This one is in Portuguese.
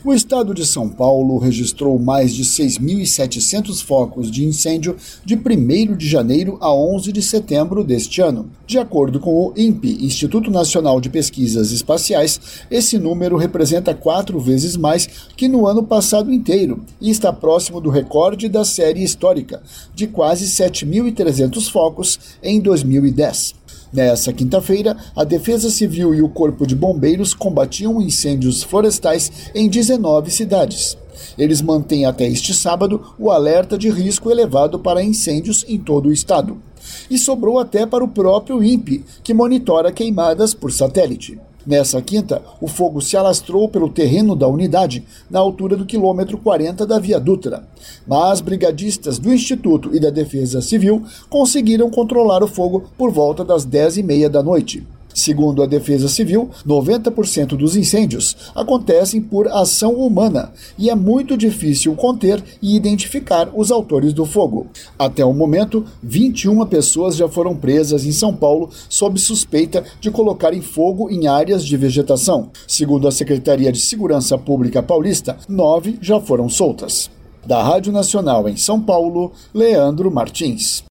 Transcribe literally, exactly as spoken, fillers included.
O estado de São Paulo registrou mais de seis mil e setecentos focos de incêndio de primeiro de janeiro a onze de setembro deste ano. De acordo com o INPE, Instituto Nacional de Pesquisas Espaciais, esse número representa quatro vezes mais que no ano passado inteiro e está próximo do recorde da série histórica, de quase sete mil e trezentos focos em dois mil e dez. Nessa quinta-feira, a Defesa Civil e o Corpo de Bombeiros combatiam incêndios florestais em dezenove cidades. Eles mantêm até este sábado o alerta de risco elevado para incêndios em todo o estado. E sobrou até para o próprio INPE, que monitora queimadas por satélite. Nessa quinta, o fogo se alastrou pelo terreno da unidade, na altura do quilômetro quarenta da Via Dutra. Mas brigadistas do Instituto e da Defesa Civil conseguiram controlar o fogo por volta das dez e meia da noite. Segundo a Defesa Civil, noventa por cento dos incêndios acontecem por ação humana e é muito difícil conter e identificar os autores do fogo. Até o momento, vinte e uma pessoas já foram presas em São Paulo sob suspeita de colocarem fogo em áreas de vegetação. Segundo a Secretaria de Segurança Pública Paulista, nove já foram soltas. Da Rádio Nacional em São Paulo, Leandro Martins.